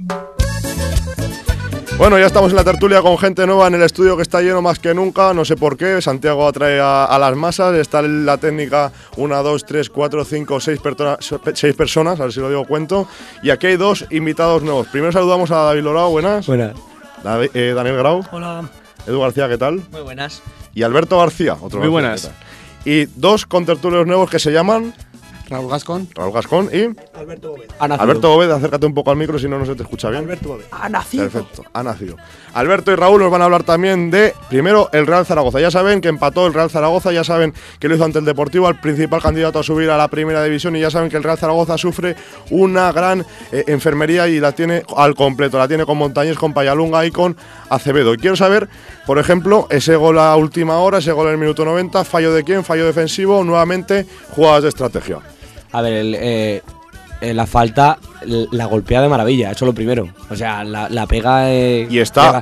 Bueno, ya estamos en la tertulia con gente nueva en el estudio que está lleno más que nunca, no sé por qué. Santiago atrae a las masas, está en la técnica 1, 2, 3, 4, 5, 6 personas, a ver si lo digo cuento. Y aquí hay 2 invitados nuevos. Primero saludamos a David Lorao, buenas. Buenas. Daniel Grau. Hola. Edu García, ¿qué tal? Muy buenas. Y Alberto García, otro. Muy buenas. Y 2 contertulios nuevos que se llaman Raúl Gascón y Alberto Bóveda. Alberto Bóveda, acércate un poco al micro si no se te escucha bien. Alberto Bóveda. Ha nacido. Perfecto, ha nacido. Alberto y Raúl nos van a hablar también de, primero, el Real Zaragoza. Ya saben que empató el Real Zaragoza, ya saben que lo hizo ante el Deportivo, al principal candidato a subir a la primera división, y ya saben que el Real Zaragoza sufre una gran enfermería y la tiene al completo. La tiene con Montañés, con Payalunga y con Acevedo. Y quiero saber, por ejemplo, ese gol a última hora, ese gol en el minuto 90, fallo de quién, fallo defensivo, nuevamente jugadas de estrategia. A ver, la falta la golpea de maravilla, eso es lo primero. O sea, la pega. Y está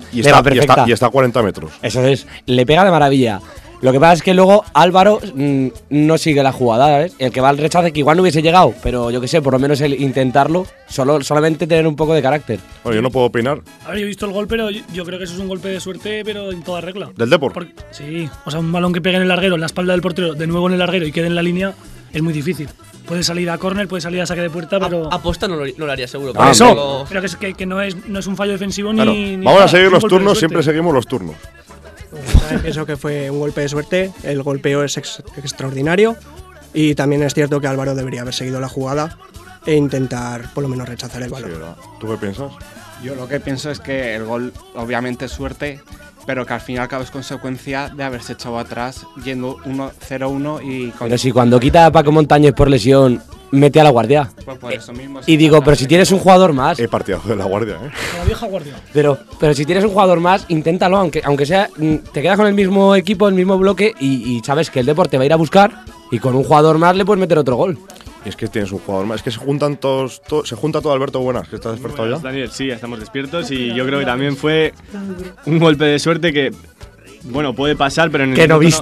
a 40 metros. Eso es, le pega de maravilla. Lo que pasa es que luego Álvaro no sigue la jugada, ¿sabes? El que va al rechace, que igual no hubiese llegado, pero yo qué sé, por lo menos el intentarlo, solamente tener un poco de carácter. Bueno, yo no puedo opinar. A ver, yo he visto el gol, pero yo creo que eso es un golpe de suerte, pero en toda regla. ¿Del Depor? Sí, o sea, un balón que pegue en el larguero, en la espalda del portero, de nuevo en el larguero y quede en la línea, es muy difícil. Puede salir a córner, puede salir a saque de puerta, pero… Aposta no lo haría seguro. Por eso, pero que no es un fallo defensivo claro. ni vamos nada, a seguir los golpe de turnos, suerte. siempre seguimos los turnos. Pienso que fue un golpe de suerte, el golpeo es extraordinario y también es cierto que Álvaro debería haber seguido la jugada e intentar por lo menos rechazar el balón. Sí, ¿tú qué piensas? Yo lo que pienso es que el gol obviamente es suerte, pero que al fin y al cabo es consecuencia de haberse echado atrás yendo 1-0-1 y… Pero si cuando quita a Paco Montañés por lesión, mete a la guardia. Pues por eso mismo, Y digo, pero si tienes un jugador más… Partidazo de la Guardia, La vieja guardia. Pero si tienes un jugador más, inténtalo, aunque sea… Te quedas con el mismo equipo, el mismo bloque y sabes que el Depor te va a ir a buscar y con un jugador más le puedes meter otro gol. Y es que tienes un jugador más, es que se juntan todos se junta todo. Alberto, buenas, que estás despertado ya. Daniel, sí, ya estamos despiertos y yo creo que también fue un golpe de suerte que, bueno, puede pasar, pero en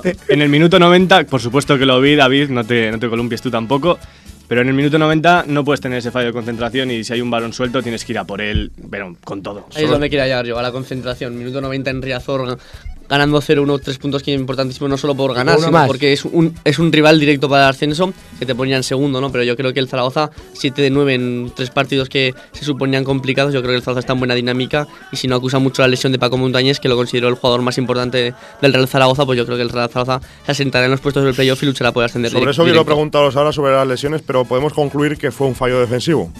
el minuto 90, por supuesto que lo vi, David, no te columpies tú tampoco, pero en el minuto 90 no puedes tener ese fallo de concentración y si hay un balón suelto tienes que ir a por él, pero con todo. Ahí es donde quería llegar yo, a la concentración. Minuto 90 en Riazor, ganando 0-1, 3 puntos que es importantísimo no solo por ganar, sino porque es un rival directo para el ascenso que te ponía en segundo, ¿no? Pero yo creo que el Zaragoza, 7 de 9 en 3 partidos que se suponían complicados, yo creo que el Zaragoza está en buena dinámica y si no acusa mucho la lesión de Paco Montañés, que lo considero el jugador más importante del Real Zaragoza, pues yo creo que el Real Zaragoza se asentará en los puestos del playoff y luchará por ascender. Sobre eso quiero preguntaros ahora sobre las lesiones, pero podemos concluir que fue un fallo defensivo.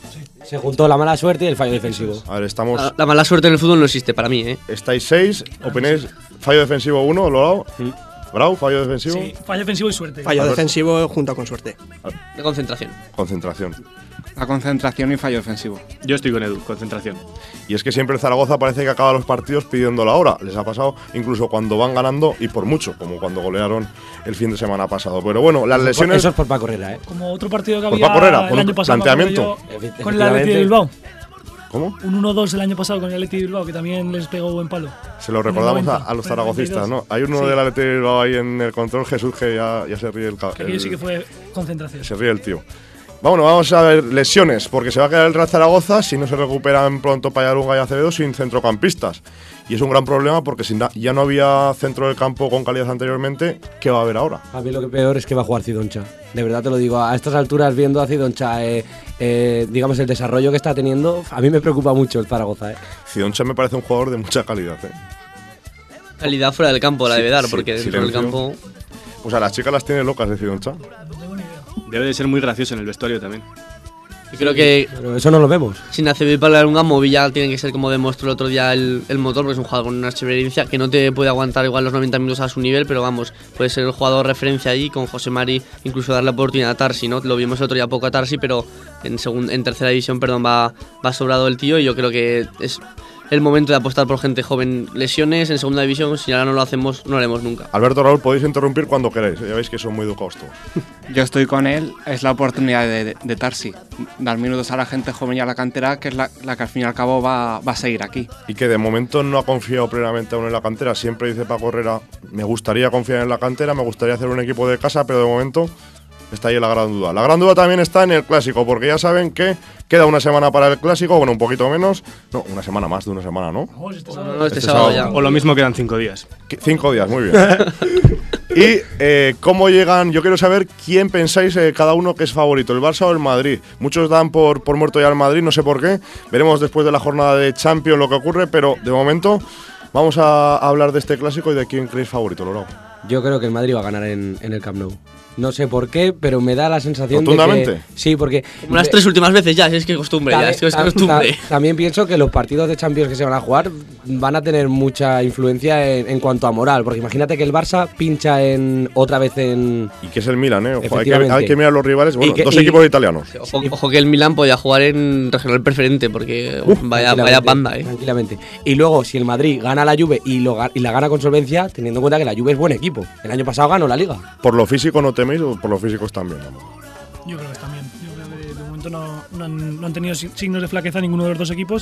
Se juntó la mala suerte y el fallo defensivo. A ver, estamos… La mala suerte en el fútbol no existe para mí, ¿eh? Estáis 6, opináis fallo defensivo 1, Lorao. Bravo, fallo defensivo. Sí, fallo defensivo y suerte. Fallo defensivo junto con suerte. De concentración. Concentración. La concentración y fallo defensivo. Yo estoy con Edu, concentración. Y es que siempre el Zaragoza parece que acaba los partidos pidiendo la hora. Les ha pasado incluso cuando van ganando y por mucho, como cuando golearon el fin de semana pasado. Pero bueno, las lesiones… Eso es por Paco Herrera, ¿eh? Como otro partido que Por había Paco Herrera, el año pasado. planteamiento. Con el Atleti de Bilbao. ¿Cómo? Un 1-2 el año pasado con el Atleti de Bilbao, que también les pegó buen palo. Se lo recordamos a los zaragocistas, ¿no? Hay uno del Atleti de Bilbao ahí en el control, Jesús, que ya se ríe el Que sí que fue concentración. Se ríe el tío. Vamos a ver lesiones, porque se va a quedar el Real Zaragoza si no se recuperan pronto Payalunga y Acevedo sin centrocampistas. Y es un gran problema porque si ya no había centro del campo con calidad anteriormente, ¿qué va a haber ahora? A mí lo que peor es que va a jugar Cidoncha. De verdad te lo digo, a estas alturas viendo a Cidoncha, digamos el desarrollo que está teniendo, a mí me preocupa mucho el Zaragoza. Cidoncha me parece un jugador de mucha calidad. Calidad fuera del campo la debe dar, porque dentro del campo… O sea, las chicas las tiene locas de Cidoncha. Debe de ser muy gracioso en el vestuario también. Yo creo que… Pero eso no lo vemos. Sin Acevedo y Payalunga, Movilla tiene que ser, como demostró el otro día el motor, porque es un jugador con una experiencia que no te puede aguantar igual los 90 minutos a su nivel, pero vamos, puede ser el jugador referencia ahí, con José Mari, incluso darle la oportunidad a Tarsi, ¿no? Lo vimos el otro día poco a Tarsi, pero en tercera división, va sobrado el tío y yo creo que es el momento de apostar por gente joven. Lesiones en segunda división, si ahora no lo hacemos, no lo haremos nunca. Alberto, Raúl, podéis interrumpir cuando queráis, ya veis que son muy educados todos. Yo estoy con él, es la oportunidad de Tarsi, dar minutos a la gente joven y a la cantera, que es la que al fin y al cabo va a seguir aquí. Y que de momento no ha confiado plenamente aún en la cantera. Siempre dice Paco Herrera, me gustaría confiar en la cantera, me gustaría hacer un equipo de casa, pero de momento… está ahí la gran duda. La gran duda también está en el Clásico, porque ya saben que queda una semana para el Clásico, bueno, un poquito menos. No, una semana más de una semana, ¿no? Este sábado ya. O lo mismo, quedan 5 días. 5 días, muy bien. Y cómo llegan, yo quiero saber quién pensáis cada uno que es favorito, el Barça o el Madrid. Muchos dan por muerto ya el Madrid, no sé por qué. Veremos después de la jornada de Champions lo que ocurre, pero de momento vamos a hablar de este Clásico y de quién creéis favorito, Lorao. Yo creo que el Madrid va a ganar en el Camp Nou. No sé por qué, pero me da la sensación ¿Rotundamente? de que… Sí, porque… Como las 3 últimas veces ya, si es que costumbre, costumbre. También pienso que los partidos de Champions que se van a jugar van a tener mucha influencia en cuanto a moral, porque imagínate que el Barça pincha otra vez en… Y que es el Milan, ¿eh? Ojo, hay que mirar los rivales, bueno, dos equipos italianos. Ojo que el Milan podía jugar en regional preferente, porque vaya panda, ¿eh? Tranquilamente. Y luego, si el Madrid gana la Juve y la gana con solvencia, teniendo en cuenta que la Juve es buen equipo. El año pasado ganó la Liga. Por lo físico no teméis o por los físicos también, ¿no? Yo creo que también. Yo creo que de momento no han tenido signos de flaqueza ninguno de los dos equipos.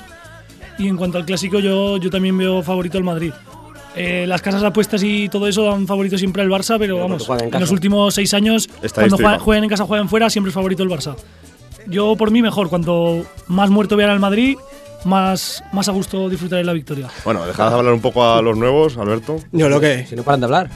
Y en cuanto al Clásico, yo también veo favorito al Madrid. Las casas de apuestas y todo eso dan favorito siempre al Barça, pero vamos, en los últimos 6 años, cuando juegan en casa, juegan fuera, siempre es favorito el Barça. Yo, por mí, mejor. Cuanto más muerto vean al Madrid, más a gusto disfrutaré la victoria. Bueno, dejad de hablar un poco a los nuevos, Alberto. Yo lo que… Si no paran de hablar.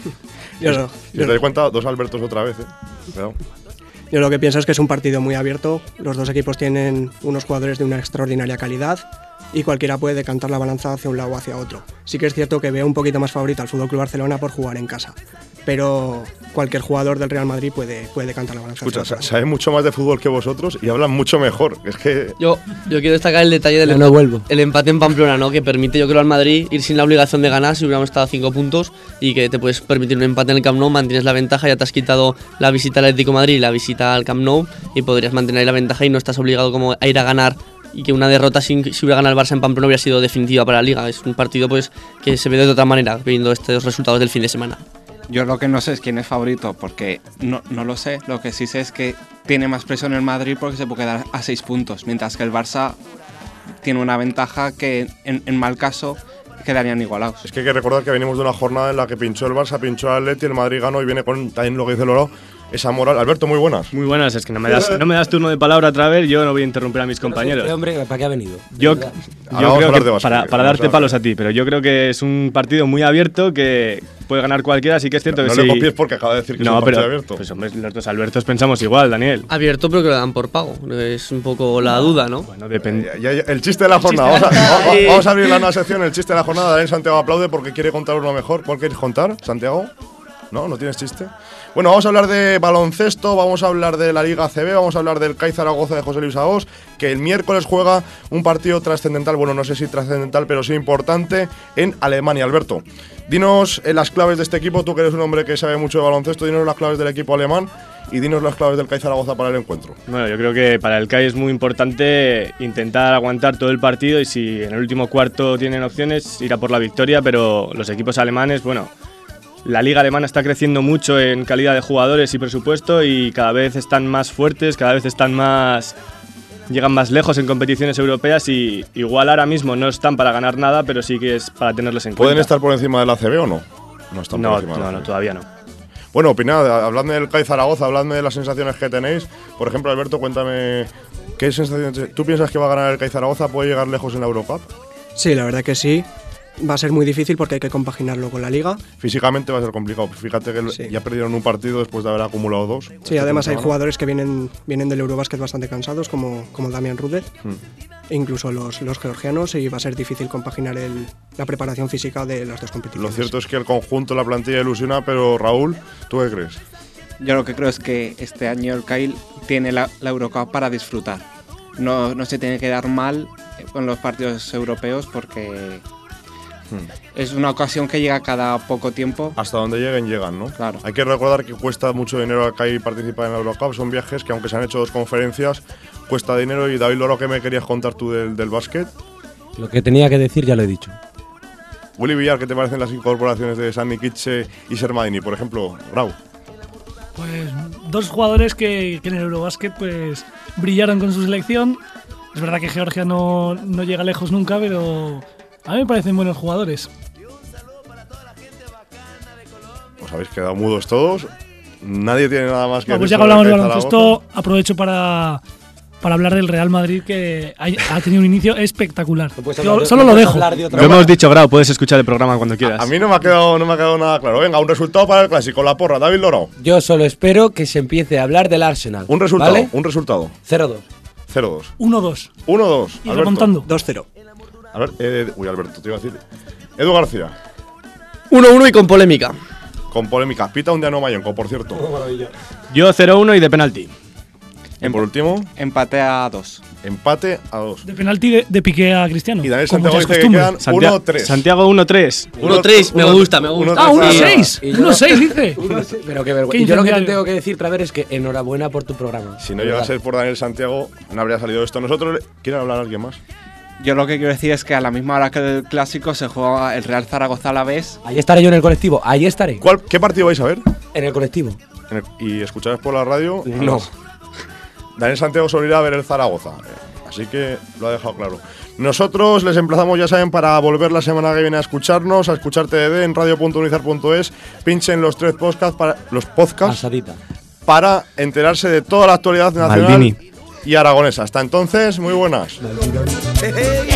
Si te das cuenta, 2 Albertos otra vez, ¿eh? Cuidado. Yo lo que pienso es que es un partido muy abierto. Los dos equipos tienen unos jugadores de una extraordinaria calidad y cualquiera puede decantar la balanza hacia un lado o hacia otro. Sí que es cierto que veo un poquito más favorito al FC Barcelona por jugar en casa, pero cualquier jugador del Real Madrid puede decantar la balanza. Escucha, sabe mucho más de fútbol que vosotros y hablan mucho mejor. Es que… Yo quiero destacar el detalle del el empate en Pamplona, ¿no? Que permite, yo creo, al Madrid ir sin la obligación de ganar si hubiéramos estado a 5 puntos y que te puedes permitir un empate en el Camp Nou, mantienes la ventaja, ya te has quitado la visita al Atlético de Madrid y la visita al Camp Nou y podrías mantener ahí la ventaja y no estás obligado como a ir a ganar, y que una derrota si hubiera ganado el Barça en Pamplona hubiera sido definitiva para la Liga. Es un partido pues que se ve de otra manera viendo estos resultados del fin de semana. Yo lo que no sé es quién es favorito, porque no lo sé. Lo que sí sé es que tiene más presión el Madrid porque se puede quedar a 6 puntos, mientras que el Barça tiene una ventaja que en mal caso quedarían igualados. Es que hay que recordar que venimos de una jornada en la que pinchó el Barça, pinchó el Atleti, el Madrid ganó y viene con también lo que dice Lorao, esa moral. Alberto, muy buenas. Muy buenas, es que no me das turno de palabra otra vez, yo no voy a interrumpir a mis compañeros. Este hombre, ¿para qué ha venido? Yo creo que para darte palos a ti, pero yo creo que es un partido muy abierto que puede ganar cualquiera, así que es cierto que sí. No le copies porque acaba de decir que es un partido abierto. Pues hombre, los dos Albertos pensamos igual, Daniel. Abierto, pero que lo dan por pago. Es un poco la duda, ¿no? Bueno, depende. El chiste de la jornada. Vamos a abrir la nueva sección, el chiste de la jornada. Daniel Santiago aplaude porque quiere contar uno mejor. ¿Cuál quieres contar, Santiago? ¿No tienes chiste? Bueno, vamos a hablar de baloncesto, vamos a hablar de la Liga ACB, vamos a hablar del CAI Zaragoza de José Luis Aos, que el miércoles juega un partido trascendental, bueno, no sé si trascendental, pero sí importante, en Alemania. Alberto, dinos las claves de este equipo, tú que eres un hombre que sabe mucho de baloncesto, dinos las claves del equipo alemán y dinos las claves del CAI Zaragoza para el encuentro. Bueno, yo creo que para el CAI es muy importante intentar aguantar todo el partido y si en el último cuarto tienen opciones, ir a por la victoria, pero los equipos alemanes, bueno… La liga alemana está creciendo mucho en calidad de jugadores y presupuesto y cada vez están más fuertes, cada vez llegan más lejos en competiciones europeas y igual ahora mismo no están para ganar nada, pero sí que es para tenerles en cuenta. ¿Pueden estar por encima del ACB o no? No están por encima. No, todavía no. Bueno, opinad, habladme del CAI Zaragoza, habladme de las sensaciones que tenéis. Por ejemplo, Alberto, cuéntame, ¿qué sensaciones? ¿Tú piensas que va a ganar el CAI Zaragoza? ¿Puede llegar lejos en la Eurocup? Sí, la verdad que sí. Va a ser muy difícil porque hay que compaginarlo con la Liga. Físicamente va a ser complicado. Fíjate que ya perdieron un partido después de haber acumulado 2. Sí, además hay jugadores que vienen del Eurobasket bastante cansados, como Damian Rudez, e incluso los georgianos, y va a ser difícil compaginar la preparación física de las dos competiciones. Lo cierto es que el conjunto, la plantilla ilusiona, pero Raúl, ¿tú qué crees? Yo lo que creo es que este año el CAI tiene la Eurocup para disfrutar. No se tiene que dar mal con los partidos europeos porque… Es una ocasión que llega cada poco tiempo. Hasta donde llegan, ¿no? Claro. Hay que recordar que cuesta mucho dinero acá y participar en la Eurocup. Son viajes que, aunque se han hecho 2 conferencias, cuesta dinero. Y David Loro, ¿qué me querías contar tú del básquet? Lo que tenía que decir ya lo he dicho. Willy Villar, ¿qué te parecen las incorporaciones de Sami Kitche y Sermadini? Por ejemplo, Brau. Pues 2 jugadores que en el Eurobasket pues brillaron con su selección. Es verdad que Georgia no llega lejos nunca, pero… A mí me parecen buenos jugadores. Os habéis quedado mudos todos. nadie tiene nada más que Pues decir ya que hablamos de sobre el baloncesto, aprovecho para hablar del Real Madrid, que ha tenido un inicio espectacular. Solo lo dejo. Lo hemos dicho, Grau, puedes escuchar el programa cuando quieras. A mí no me ha quedado nada claro. Venga, un resultado para el clásico, la porra, David Lorao. Yo solo espero que se empiece a hablar del Arsenal. Un resultado, ¿vale? un resultado. 0-2. 0-2. 1-2. 1-2. Y remontando. 2-0. A ver, Alberto, te iba a decir. Edu García, 1-1 y con polémica. con polémica. Pita un día no Mayenco, por cierto. Yo 0-1 y de penalti. Y por último, Empate a 2. empate a 2. De penalti de Piqué a Cristiano. Y Daniel como Santiago ya es dice que costumbre. quedan 1-3. Santiago 1-3. 1-3, me gusta. Ah, 1-6. 1-6 dice. Pero qué vergüenza. Qué Y yo lo que te incendiario. tengo que decir, Traver, es que enhorabuena por tu programa. Si no llega a ser por Daniel Santiago, no habría salido esto. Nosotros, ¿quieren hablar alguien más? Yo lo que quiero decir es que a la misma hora que el clásico se juega el Real Zaragoza a la vez. Ahí estaré yo en el colectivo. Ahí estaré. ¿Qué partido vais a ver? En el colectivo. ¿Y escucháis por la radio? No. Daniel Santiago solo irá a ver el Zaragoza. Así que lo ha dejado claro. Nosotros les emplazamos, ya saben, para volver la semana que viene a escucharnos, a escuchar TDD en radio.unizar.es. Pinchen los 3 podcasts Pasadita. para enterarse de toda la actualidad nacional Maldini. y aragonesa. Hasta entonces, muy buenas. Hey,